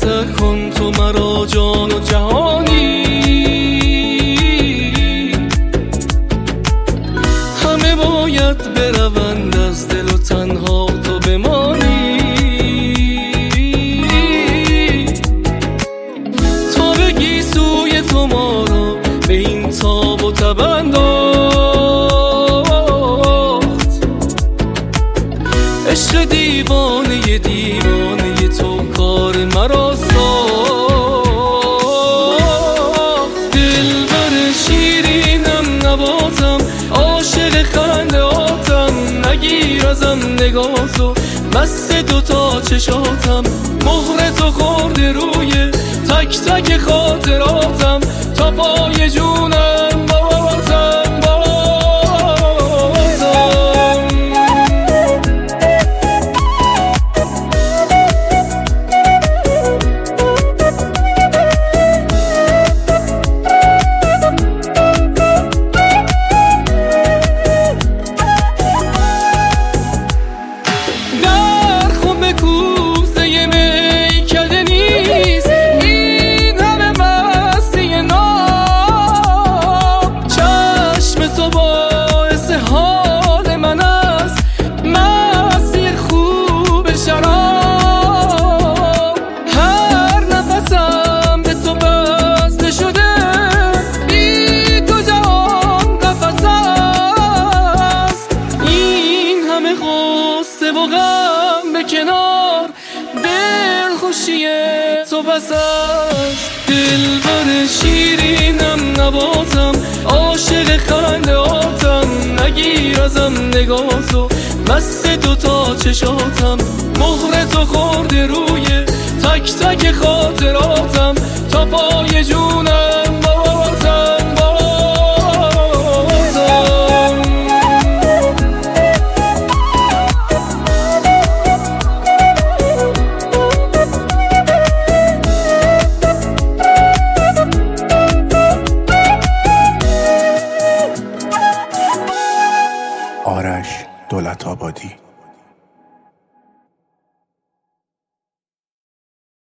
مطرح کن تو مرا جان و جهانی. همه باید بروند از دل و تنها تو بمانی. تا بگی سوی تو ما را به این تاب و تب انداخت. عشق دیوانه دیوانه تو کار مرا ساخت. دلبر شیرینم نباتم، عاشق خندهاتم، نگیر ازم نگاهتو، مست دوتا چشاتم، مهر تو خورده روی تک تک خاطراتم، تا پای جونم باتم و غم به کنار، دل خوشی تو بس است. دلبر شیرینم نباتم، عاشق خندهاتم، نگیر ازم نگاهتو، مست دوتا چشاتم، مهر تو خورده روی تک تک خاطراتم، تا پای جونم باتم. آرش دولت‌آبادی.